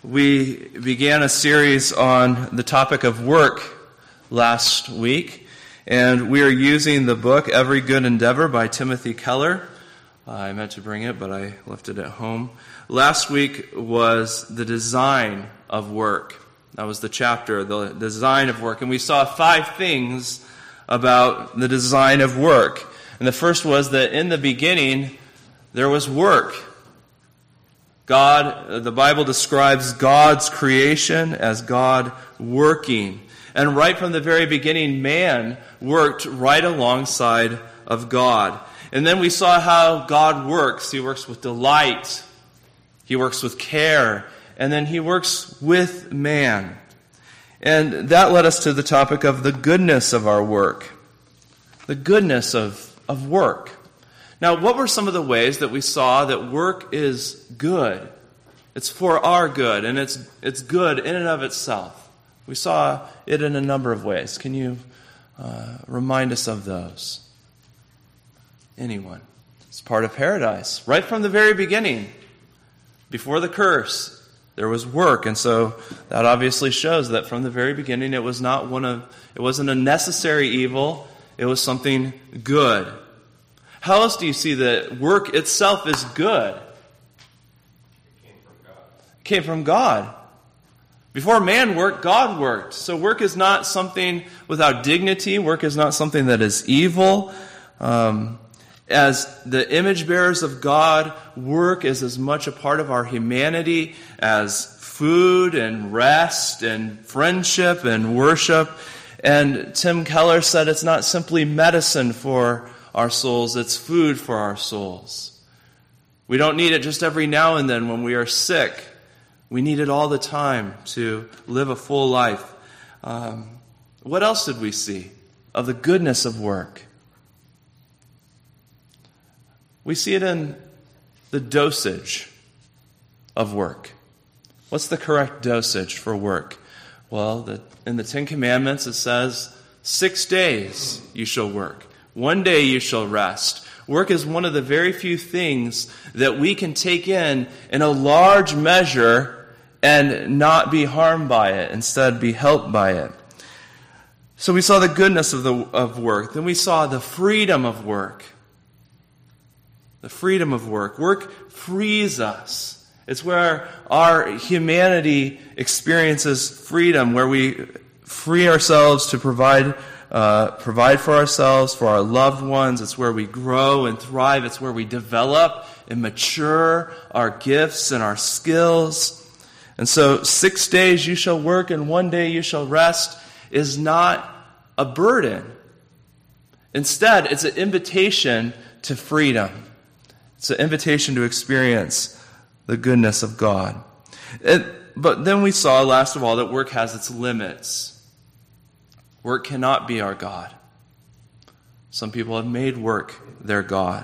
We began a series on the topic of work last week, and we are using the book Every Good Endeavor by Timothy Keller. I meant to bring it, but I left it at home. Last week was the design of work. That was the chapter, the design of work. And we saw 5 things about the design of work. And the first was that in the beginning, there was work. The Bible describes God's creation as God working. And right from the very beginning, man worked right alongside of God. And then we saw how God works. He works with delight. He works with care. And then he works with man. And that led us to the topic of the goodness of our work. The goodness of work. Now, what were some of the ways that we saw that work is good? It's for our good, and it's good in and of itself. We saw it in a number of ways. Can you remind us of those? Anyone? It's part of paradise. Right from the very beginning, before the curse, there was work, and so that obviously shows that from the very beginning it wasn't a necessary evil, it was something good. How else do you see that work itself is good? It came from God. Before man worked, God worked. So work is not something without dignity. Work is not something that is evil. As the image bearers of God, work is as much a part of our humanity as food and rest and friendship and worship. And Tim Keller said it's not simply medicine for our souls, it's food for our souls. We don't need it just every now and then when we are sick. We need it all the time to live a full life. What else did we see of the goodness of work? We see it in the dosage of work. What's the correct dosage for work? Well, in the 10 Commandments it says, 6 days you shall work. 1 day you shall rest. Work is one of the very few things that we can take in a large measure and not be harmed by it, instead be helped by it. So we saw the goodness of work. Then we saw the freedom of work. The freedom of work. Work frees us. It's where our humanity experiences freedom, where we free ourselves to provide for ourselves, for our loved ones. It's where we grow and thrive. It's where we develop and mature our gifts and our skills. And so 6 days you shall work and 1 day you shall rest is not a burden. Instead, it's an invitation to freedom. It's an invitation to experience the goodness of God. But then we saw, last of all, that work has its limits. Work cannot be our God. Some people have made work their God.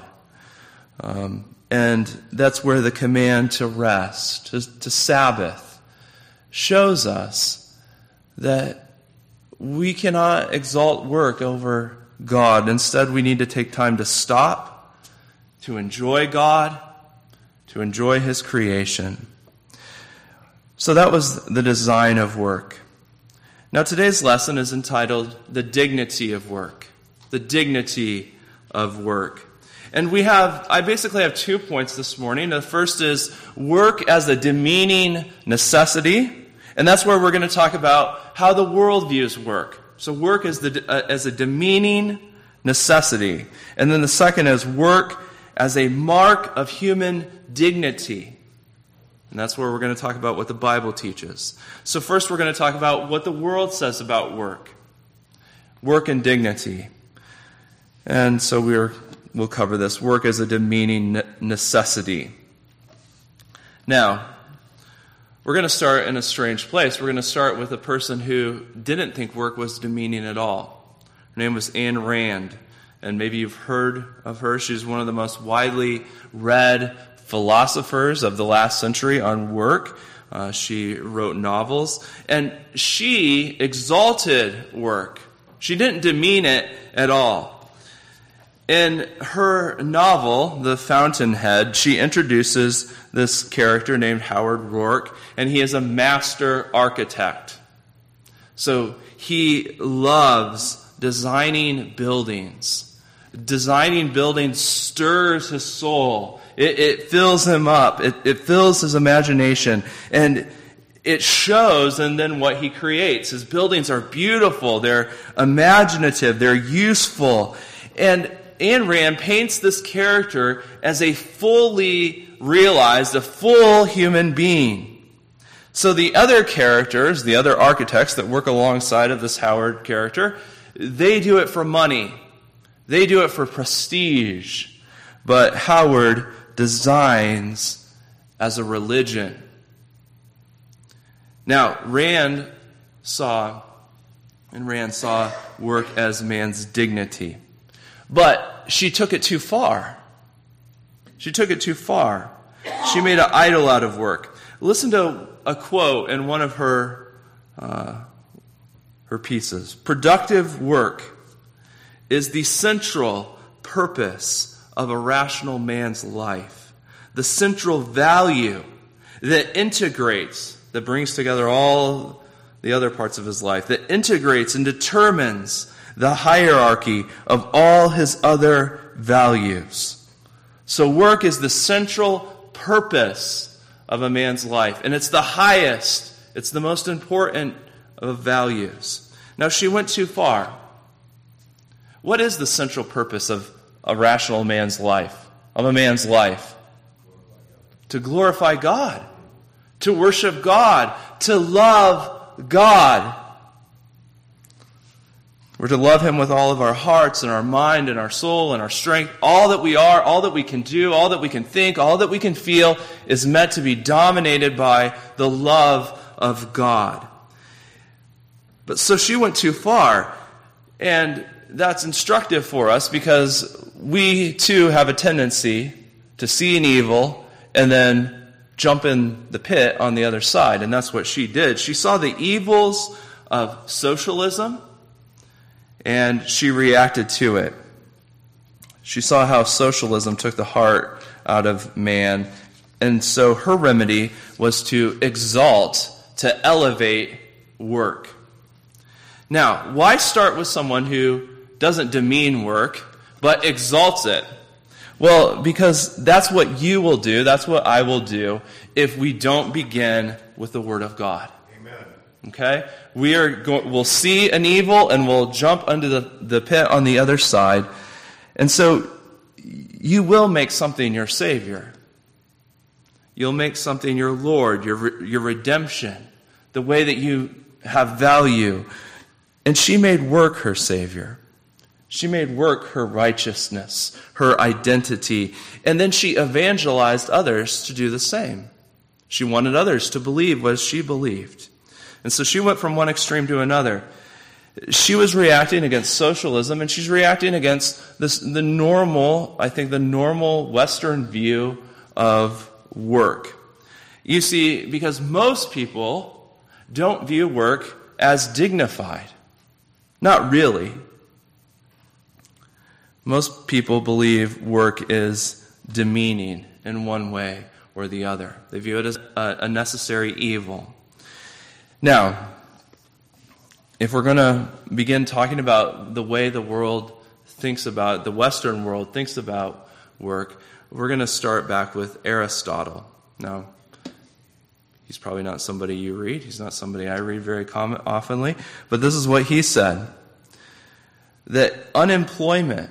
And that's where the command to rest, to Sabbath, shows us that we cannot exalt work over God. Instead, we need to take time to stop, to enjoy God, to enjoy His creation. So that was the design of work. Now today's lesson is entitled, The Dignity of Work. The Dignity of Work. And I basically have 2 points this morning. The first is work as a demeaning necessity. And that's where we're going to talk about how the world views work. So work as a demeaning necessity. And then the second is work as a mark of human dignity. And that's where we're going to talk about what the Bible teaches. So first we're going to talk about what the world says about work. Work and dignity. And so we'll cover this. Work as a demeaning necessity. Now, we're going to start in a strange place. We're going to start with a person who didn't think work was demeaning at all. Her name was Ayn Rand. And maybe you've heard of her. She's one of the most widely read philosophers of the last century on work. She wrote novels. And she exalted work. She didn't demean it at all. In her novel, The Fountainhead, she introduces this character named Howard Rourke, and he is a master architect. So he loves designing buildings. Designing buildings stirs his soul. It fills him up. It fills his imagination. And it shows in then what he creates. His buildings are beautiful. They're imaginative. They're useful. And Ayn Rand paints this character as a fully realized, a full human being. So the other characters, the other architects that work alongside of this Howard character, they do it for money. They do it for prestige. But Howard designs as a religion. Now, Rand saw work as man's dignity. But she took it too far. She took it too far. She made an idol out of work. Listen to a quote in one of her pieces. Productive work is the central purpose of a rational man's life. The central value that integrates, that brings together all the other parts of his life, that integrates and determines the hierarchy of all his other values. So work is the central purpose of a man's life, and it's the highest, it's the most important of values. Now, she went too far. What is the central purpose of a rational man's life, of a man's life? To glorify God, to worship God, to love God. We're to love Him with all of our hearts and our mind and our soul and our strength. All that we are, all that we can do, all that we can think, all that we can feel is meant to be dominated by the love of God. But so she went too far. And that's instructive for us because we too have a tendency to see an evil and then jump in the pit on the other side. And that's what she did. She saw the evils of socialism, and she reacted to it. She saw how socialism took the heart out of man. And so her remedy was to exalt, to elevate work. Now, why start with someone who doesn't demean work, but exalts it? Well, because that's what you will do, that's what I will do, if we don't begin with the Word of God. Okay? We'll see an evil and we'll jump under the pit on the other side. And so you will make something your Savior. You'll make something your Lord, your redemption, the way that you have value. And she made work her Savior. She made work her righteousness, her identity. And then she evangelized others to do the same. She wanted others to believe what she believed. And so she went from one extreme to another. She was reacting against socialism, and she's reacting against the normal Western view of work. You see, because most people don't view work as dignified. Not really. Most people believe work is demeaning in one way or the other. They view it as a necessary evil. Now, if we're going to begin talking about the way the world thinks about, the Western world thinks about work, we're going to start back with Aristotle. Now, he's probably not somebody you read. He's not somebody I read very oftenly. But this is what he said. That unemployment,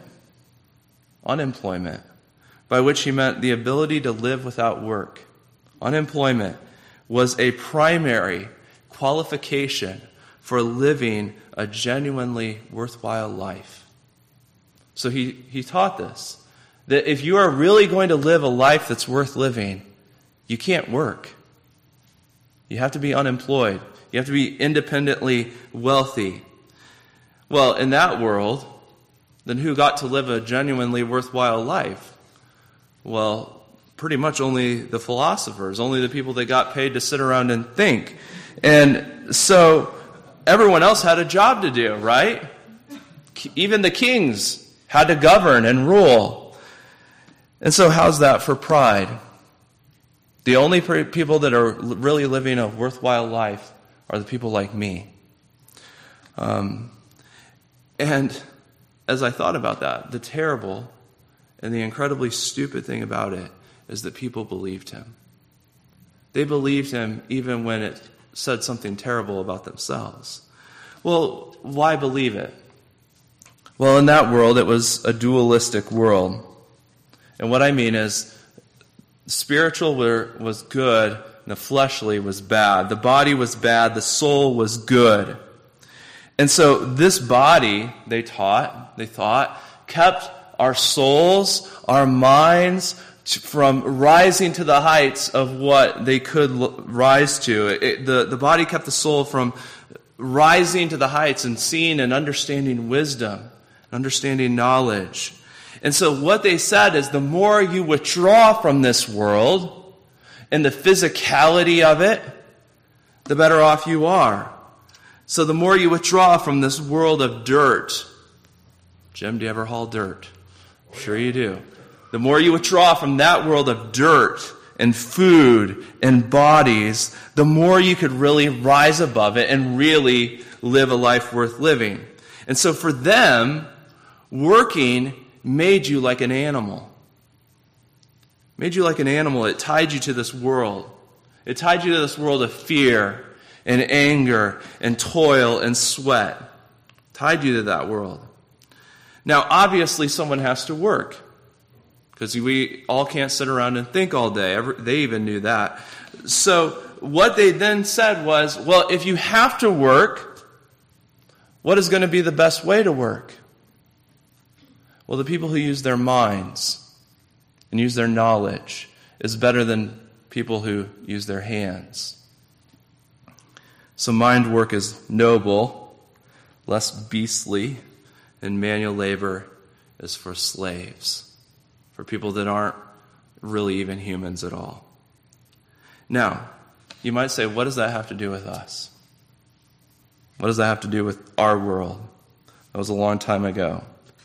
by which he meant the ability to live without work, unemployment was a primary qualification for living a genuinely worthwhile life. So he taught this, that if you are really going to live a life that's worth living, you can't work. You have to be unemployed. You have to be independently wealthy. Well, in that world, then who got to live a genuinely worthwhile life? Well, pretty much only the philosophers, only the people that got paid to sit around and think. And so everyone else had a job to do, right? Even the kings had to govern and rule. And so how's that for pride? The only people that are really living a worthwhile life are the people like me. And as I thought about that, the terrible and the incredibly stupid thing about it is that people believed him. They believed him even when it said something terrible about themselves. Well, why believe it? Well, in that world, it was a dualistic world. And what I mean is, spiritual was good, and the fleshly was bad. The body was bad, the soul was good. And so this body, they thought, kept our souls, our minds, from rising to the heights of what they could rise to. The body kept the soul from rising to the heights and seeing and understanding wisdom, understanding knowledge. And so what they said is, the more you withdraw from this world and the physicality of it, the better off you are. So the more you withdraw from this world of dirt. Jim, do you ever haul dirt? I'm sure you do. The more you withdraw from that world of dirt and food and bodies, the more you could really rise above it and really live a life worth living. And so for them, working made you like an animal. Made you like an animal. It tied you to this world. It tied you to this world of fear and anger and toil and sweat. Tied you to that world. Now, obviously, someone has to work, because we all can't sit around and think all day. They even knew that. So what they then said was, well, if you have to work, what is going to be the best way to work? Well, the people who use their minds and use their knowledge is better than people who use their hands. So mind work is noble, less beastly, and manual labor is for slaves, for people that aren't really even humans at all. Now, you might say, what does that have to do with us? What does that have to do with our world? That was a long time ago.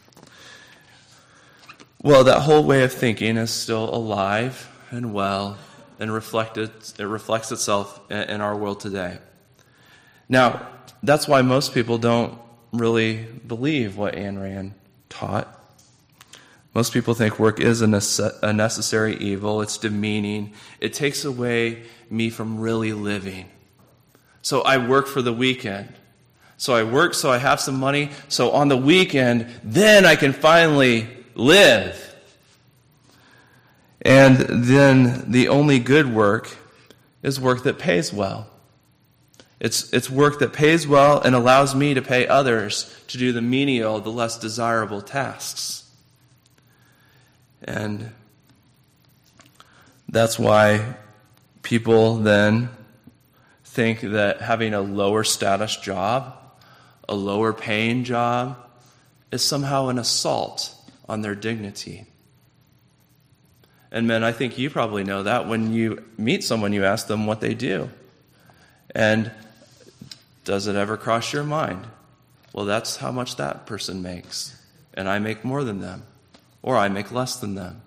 Well, that whole way of thinking is still alive and well, and it reflects itself in our world today. Now, that's why most people don't really believe what Ayn Rand taught. Most people think work is a necessary evil. It's demeaning. It takes away me from really living. So I work for the weekend. So I work so I have some money. So on the weekend, then I can finally live. And then the only good work is work that pays well. It's work that pays well and allows me to pay others to do the menial, the less desirable tasks. And that's why people then think that having a lower status job, a lower paying job, is somehow an assault on their dignity. And men, I think you probably know that. When you meet someone, you ask them what they do. And does it ever cross your mind? Well, that's how much that person makes. And I make more than them. Or I make less than them.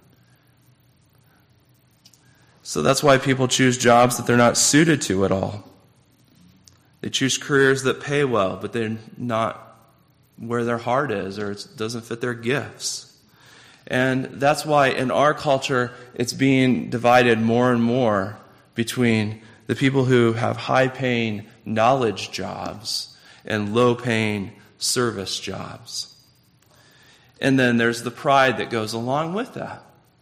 So that's why people choose jobs that they're not suited to at all. They choose careers that pay well, but they're not where their heart is, or it doesn't fit their gifts. And that's why in our culture, it's being divided more and more between the people who have high-paying knowledge jobs and low-paying service jobs. And then there's the pride that goes along with that.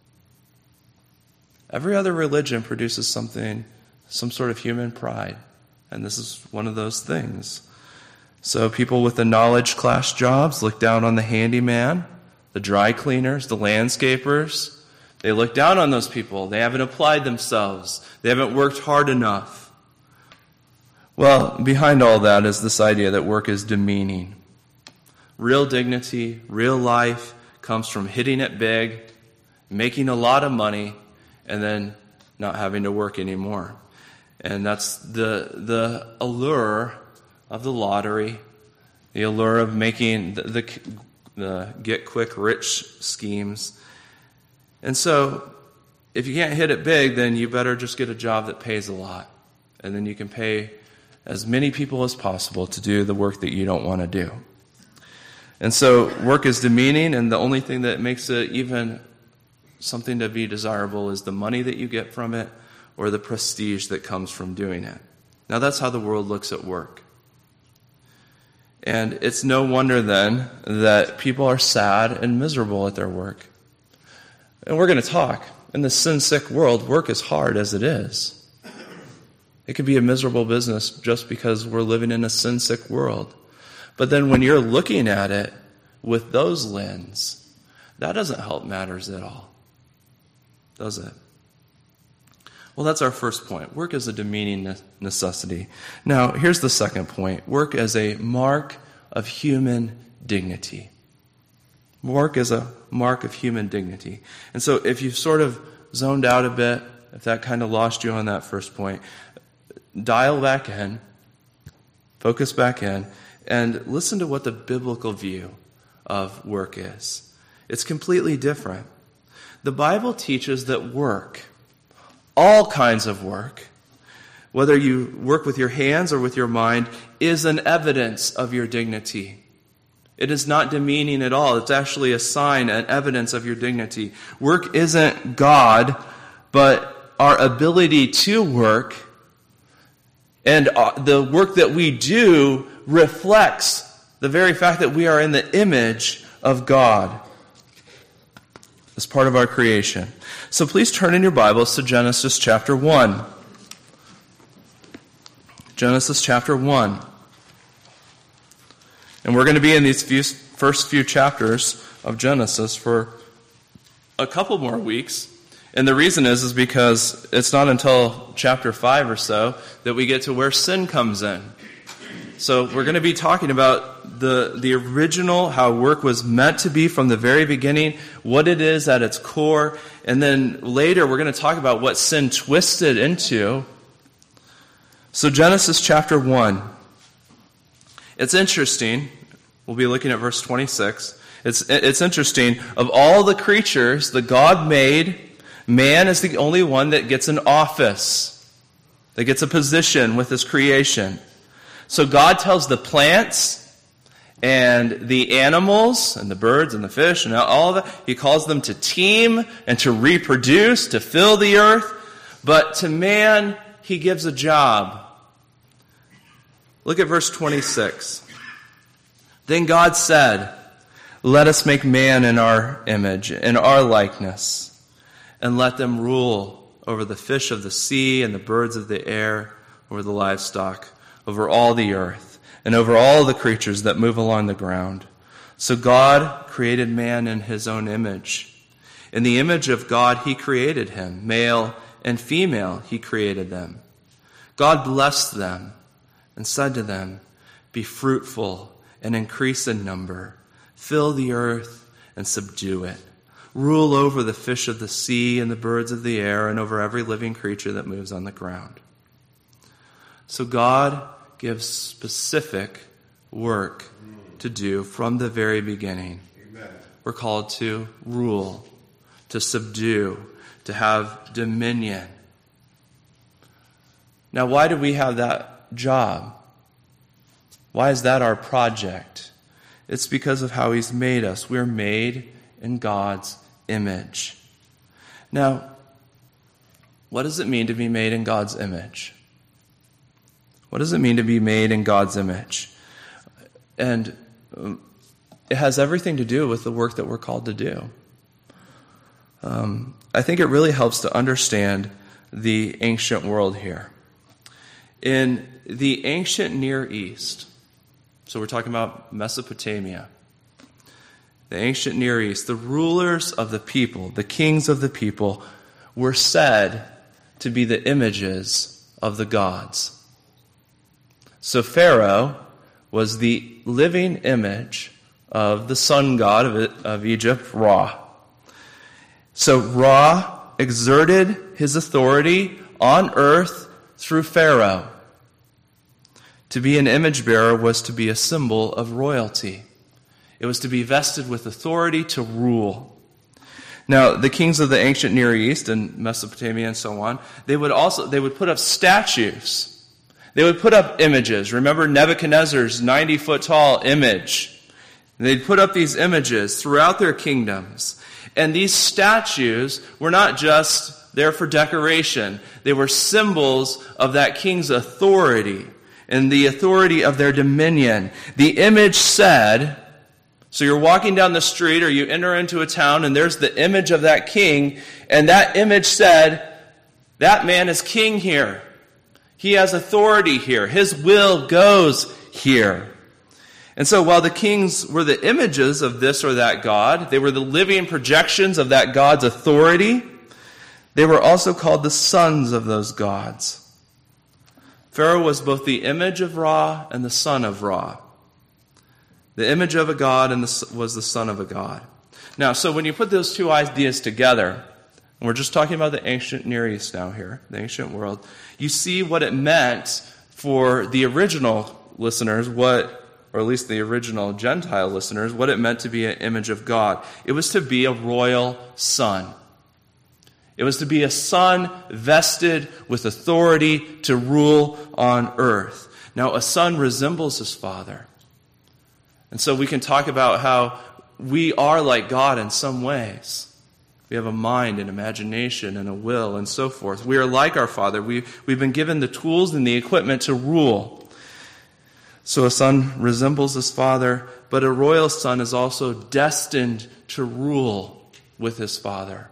Every other religion produces some sort of human pride, and this is one of those things. So people with the knowledge class jobs look down on the handyman, the dry cleaners, the landscapers. They look down on those people. They haven't applied themselves. They haven't worked hard enough. Well, behind all that is this idea that work is demeaning. Real dignity, real life comes from hitting it big, making a lot of money, and then not having to work anymore. And that's the allure of the lottery, the allure of making the the get-quick-rich schemes. And so, if you can't hit it big, then you better just get a job that pays a lot. And then you can pay as many people as possible to do the work that you don't want to do. And so, work is demeaning, and the only thing that makes it even something to be desirable is the money that you get from it or the prestige that comes from doing it. Now, that's how the world looks at work. And it's no wonder then that people are sad and miserable at their work. And we're going to talk. In this sin-sick world, work is hard as it is. It could be a miserable business just because we're living in a sin-sick world. But then when you're looking at it with those lenses, that doesn't help matters at all, does it? Well, that's our first point. Work is a demeaning necessity. Now, here's the second point. Work as a mark of human dignity. Work is a mark of human dignity. And so if you've sort of zoned out a bit, if that kind of lost you on that first point, dial back in, focus back in, and listen to what the biblical view of work is. It's completely different. The Bible teaches that work, all kinds of work, whether you work with your hands or with your mind, is an evidence of your dignity. It is not demeaning at all. It's actually a sign, an evidence of your dignity. Work isn't God, but our ability to work, and the work that we do reflects the very fact that we are in the image of God as part of our creation. So please turn in your Bibles to Genesis chapter 1. Genesis chapter 1. And we're going to be in these first few chapters of Genesis for a couple more weeks. And the reason is because it's not until chapter 5 or so that we get to where sin comes in. So we're going to be talking about the original, how work was meant to be from the very beginning, what it is at its core, and then later we're going to talk about what sin twisted into. So Genesis chapter 1. It's interesting. We'll be looking at verse 26. It's interesting. Of all the creatures that God made, man is the only one that gets an office, that gets a position with his creation. So God tells the plants and the animals and the birds and the fish and all of that, he calls them to team and to reproduce, to fill the earth. But to man, he gives a job. Look at verse 26. Then God said, "Let us make man in our image, in our likeness, and let them rule over the fish of the sea and the birds of the air, over the livestock, over all the earth, and over all the creatures that move along the ground." So God created man in his own image. In the image of God he created him. Male and female he created them. God blessed them and said to them, "Be fruitful and increase in number. Fill the earth and subdue it. Rule over the fish of the sea and the birds of the air and over every living creature that moves on the ground." So God gives specific work to do from the very beginning. Amen. We're called to rule, to subdue, to have dominion. Now, why do we have that job? Why is that our project? It's because of how he's made us. We're made in God's image. Now, what does it mean to be made in God's image? What does it mean to be made in God's image? And it has everything to do with the work that we're called to do. I think it really helps to understand the ancient world here. In the ancient Near East, so we're talking about Mesopotamia, the ancient Near East, the rulers of the people, the kings of the people, were said to be the images of the gods. So Pharaoh was the living image of the sun god of Egypt, Ra. So Ra exerted his authority on earth through Pharaoh. To be an image bearer was to be a symbol of royalty. It was to be vested with authority to rule. Now, the kings of the ancient Near East and Mesopotamia and so on, they would put up statues. They would put up images. Remember Nebuchadnezzar's 90-foot tall image. They'd put up these images throughout their kingdoms. And these statues were not just there for decoration. They were symbols of that king's authority and the authority of their dominion. The image said, so you're walking down the street or you enter into a town and there's the image of that king, and that image said, that man is king here. He has authority here. His will goes here. And so while the kings were the images of this or that god, they were the living projections of that god's authority, they were also called the sons of those gods. Pharaoh was both the image of Ra and the son of Ra. The image of a god was the son of a god. Now, so when you put those two ideas together, and we're just talking about the ancient Near East now here, the ancient world, you see what it meant for the original listeners, or at least the original Gentile listeners, what it meant to be an image of God. It was to be a royal son. It was to be a son vested with authority to rule on earth. Now, a son resembles his father. And so we can talk about how we are like God in some ways. We have a mind and imagination and a will and so forth. We are like our Father. We've been given the tools and the equipment to rule. So a son resembles his father, but a royal son is also destined to rule with his father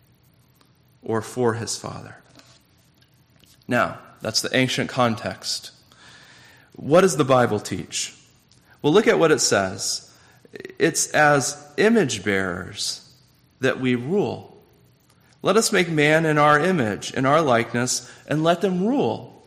or for his father. Now, that's the ancient context. What does the Bible teach? Well, look at what it says. It's as image bearers that we rule. Let us make man in our image, in our likeness, and let them rule.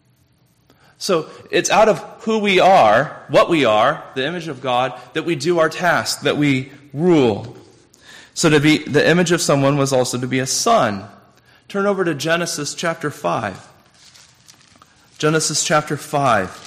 So it's out of who we are, what we are, the image of God, that we do our task, that we rule. So to be the image of someone was also to be a son. Turn over to Genesis chapter 5. Genesis chapter 5.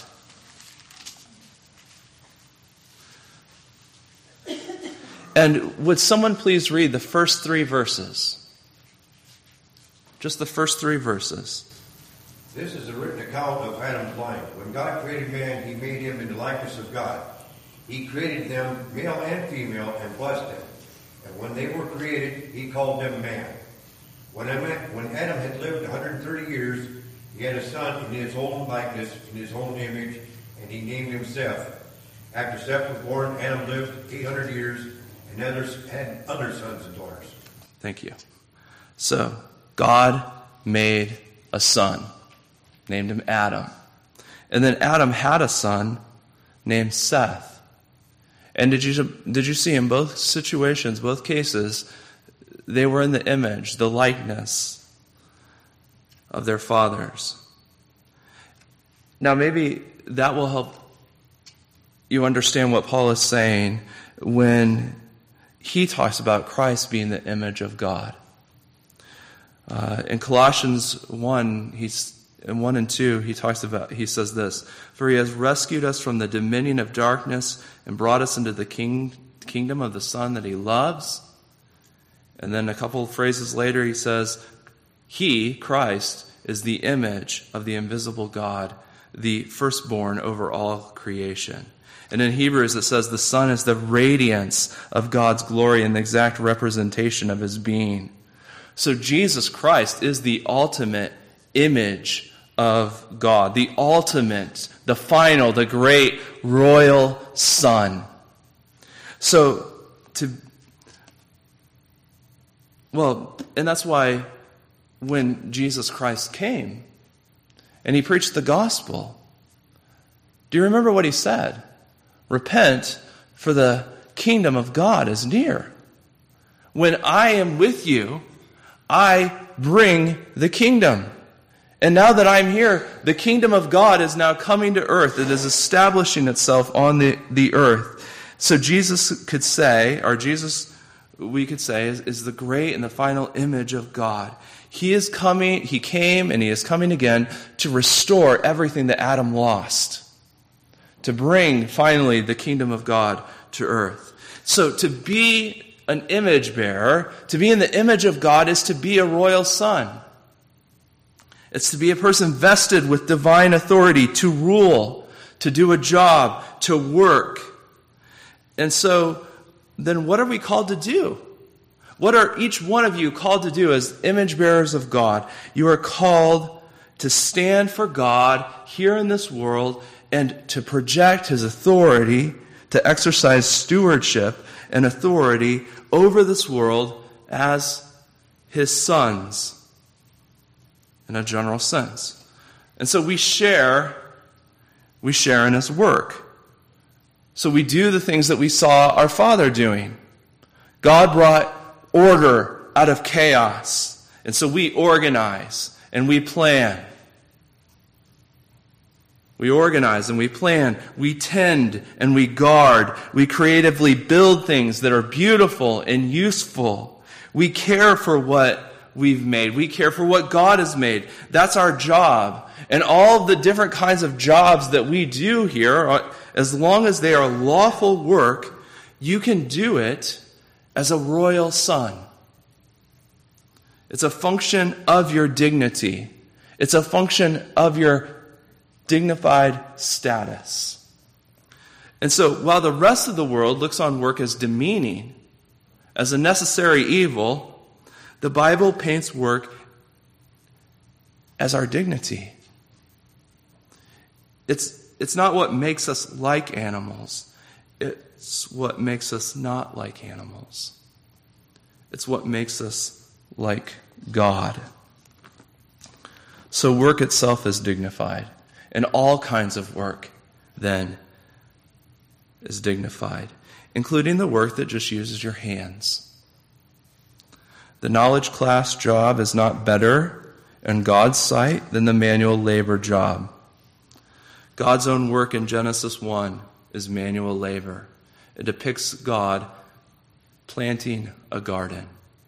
And would someone please read the first 3 verses? Just the first 3 verses. This is a written account of Adam's life. When God created man, he made him in the likeness of God. He created them, male and female, and blessed them. And when they were created, he called them man. When Adam had lived 130 years, he had a son in his own likeness, in his own image, and he named him Seth. After Seth was born, Adam lived 800 years, and others had other sons and daughters. Thank you. So, God made a son, named him Adam. And then Adam had a son named Seth. And did you see in both situations, both cases, they were in the image, the likeness of their fathers. Now maybe that will help you understand what Paul is saying when he talks about Christ being the image of God. In Colossians 1, in 1 and 2, he says this, "For he has rescued us from the dominion of darkness and brought us into the kingdom of the Son that he loves." And then a couple of phrases later he says, "He, Christ, is the image of the invisible God, the firstborn over all creation." And in Hebrews it says the Son is the radiance of God's glory and the exact representation of his being. So Jesus Christ is the ultimate image of God, the ultimate, the final, the great royal Son. And that's why when Jesus Christ came and he preached the gospel, do you remember what he said? Repent, for the kingdom of God is near. When I am with you, I bring the kingdom. And now that I'm here, the kingdom of God is now coming to earth. It is establishing itself on the earth. So Jesus could say, we could say, is the great and the final image of God. He came and he is coming again to restore everything that Adam lost. To bring, finally, the kingdom of God to earth. So to be an image bearer, to be in the image of God, is to be a royal son. It's to be a person vested with divine authority to rule, to do a job, to work. And so, then what are we called to do? What are each one of you called to do as image bearers of God? You are called to stand for God here in this world and to project His authority, to exercise stewardship and authority over this world as His sons in a general sense. And so we share in His work. So we do the things that we saw our Father doing. God brought order out of chaos. And so we organize and we plan. We organize and we plan. We tend and we guard. We creatively build things that are beautiful and useful. We care for what we've made. We care for what God has made. That's our job. And all the different kinds of jobs that we do here, as long as they are lawful work, you can do it as a royal son. It's a function of your dignity. It's a function of your dignified status. And so while the rest of the world looks on work as demeaning, as a necessary evil, the Bible paints work as our dignity. It's not what makes us like animals. It's what makes us not like animals. It's what makes us like God. So work itself is dignified. And all kinds of work, then, is dignified, including the work that just uses your hands. The knowledge class job is not better in God's sight than the manual labor job. God's own work in Genesis 1 is manual labor. It depicts God planting a garden.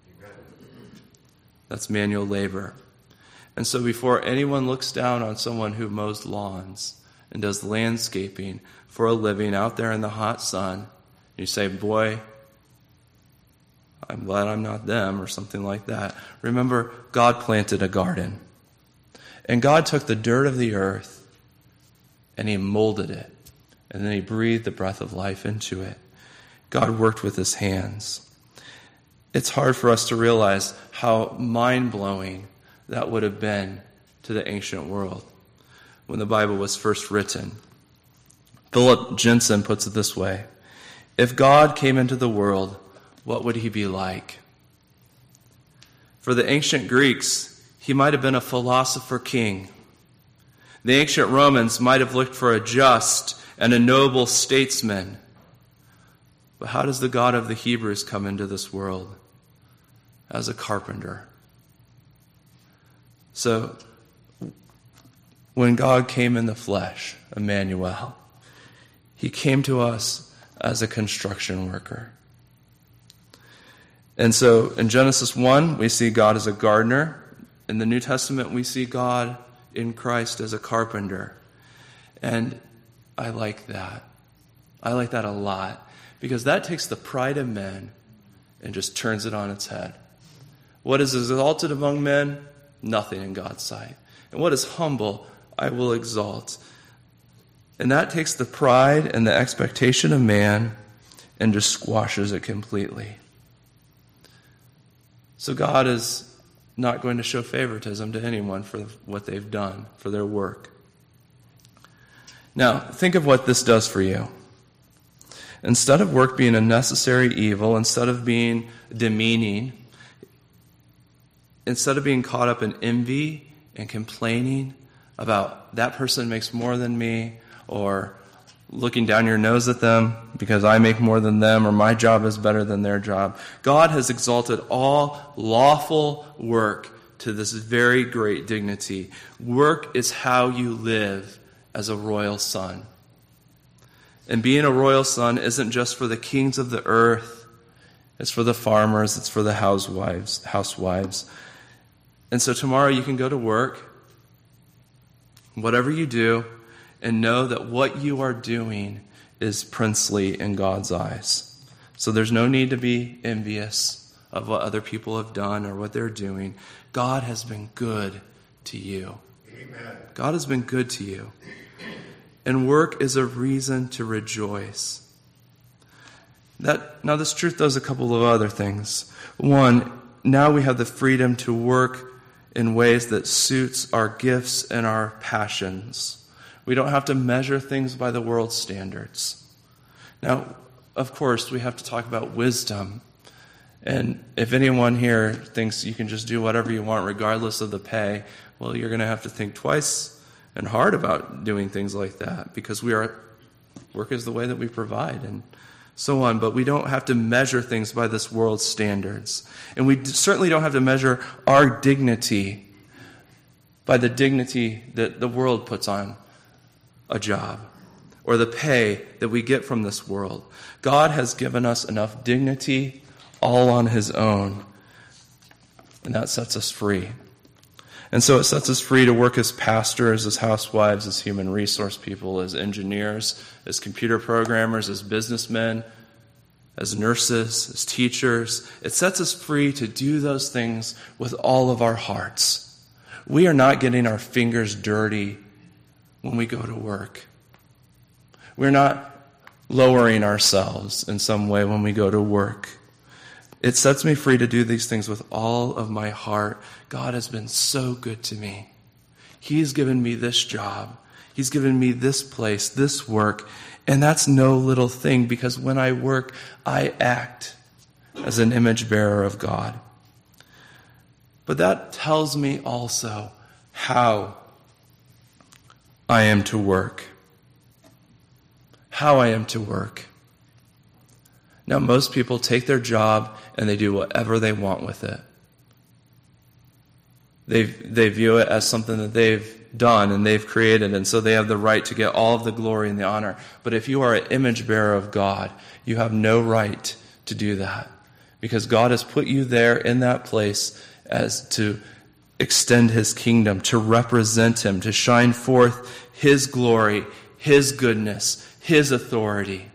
That's manual labor. And so before anyone looks down on someone who mows lawns and does landscaping for a living out there in the hot sun, you say, boy, I'm glad I'm not them, or something like that. Remember, God planted a garden. And God took the dirt of the earth and He molded it. And then He breathed the breath of life into it. God worked with His hands. It's hard for us to realize how mind-blowing that would have been to the ancient world when the Bible was first written. Philip Jensen puts it this way: if God came into the world, what would He be like? For the ancient Greeks, He might have been a philosopher king. The ancient Romans might have looked for a just and a noble statesman. But how does the God of the Hebrews come into this world? As a carpenter. So, when God came in the flesh, Emmanuel, He came to us as a construction worker. And so, in Genesis 1, we see God as a gardener. In the New Testament, we see God in Christ as a carpenter. And I like that. I like that a lot. Because that takes the pride of men and just turns it on its head. What is exalted among men? Nothing in God's sight. And what is humble, I will exalt. And that takes the pride and the expectation of man and just squashes it completely. So God is not going to show favoritism to anyone for what they've done, for their work. Now, think of what this does for you. Instead of work being a necessary evil, instead of being demeaning, instead of being caught up in envy and complaining about that person makes more than me, or looking down your nose at them because I make more than them, or my job is better than their job, God has exalted all lawful work to this very great dignity. Work is how you live as a royal son. And being a royal son isn't just for the kings of the earth. It's for the farmers. It's for the housewives. And so tomorrow you can go to work, whatever you do, and know that what you are doing is princely in God's eyes. So there's no need to be envious of what other people have done or what they're doing. God has been good to you. Amen. God has been good to you. And work is a reason to rejoice. Now this truth does a couple of other things. One, now we have the freedom to work in ways that suits our gifts and our passions. We don't have to measure things by the world's standards. Now, of course, we have to talk about wisdom. And if anyone here thinks you can just do whatever you want regardless of the pay, well, you're going to have to think twice and hard about doing things like that, because work is the way that we provide and so on. But we don't have to measure things by this world's standards. And we certainly don't have to measure our dignity by the dignity that the world puts on a job or the pay that we get from this world. God has given us enough dignity all on his own, and that sets us free. And so it sets us free to work as pastors, as housewives, as human resource people, as engineers, as computer programmers, as businessmen, as nurses, as teachers. It sets us free to do those things with all of our hearts. We are not getting our fingers dirty when we go to work. We're not lowering ourselves in some way when we go to work. It sets me free to do these things with all of my heart. God has been so good to me. He's given me this job. He's given me this place, this work. And that's no little thing, because when I work, I act as an image bearer of God. But that tells me also how I am to work. How I am to work. Now, most people take their job and they do whatever they want with it. They view it as something that they've done and they've created, and so they have the right to get all of the glory and the honor. But if you are an image bearer of God, you have no right to do that, because God has put you there in that place as to extend his kingdom, to represent him, to shine forth his glory, his goodness, his authority.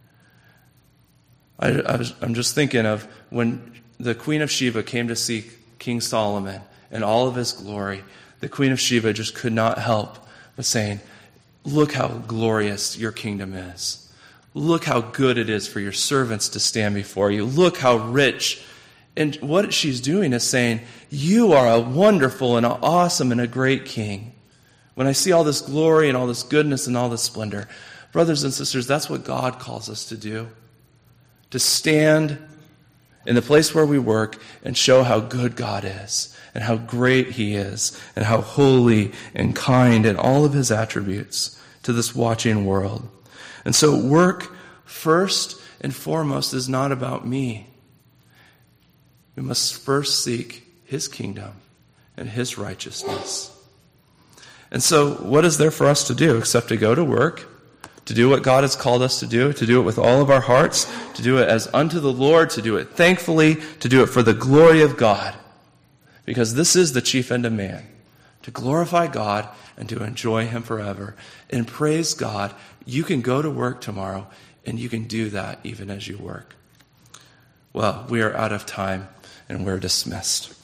I'm just thinking of when the Queen of Sheba came to see King Solomon and all of his glory. The Queen of Sheba just could not help but saying, "Look how glorious your kingdom is. Look how good it is for your servants to stand before you. Look how rich." And what she's doing is saying, "You are a wonderful and an awesome and a great king. When I see all this glory and all this goodness and all this splendor." Brothers and sisters, that's what God calls us to do. To stand in the place where we work and show how good God is and how great he is and how holy and kind and all of his attributes to this watching world. And so work, first and foremost, is not about me. We must first seek his kingdom and his righteousness. And so what is there for us to do except to go to work, to do what God has called us to do it with all of our hearts, to do it as unto the Lord, to do it thankfully, to do it for the glory of God. Because this is the chief end of man, to glorify God and to enjoy him forever. And praise God, you can go to work tomorrow and you can do that even as you work. Well, we are out of time and we're dismissed.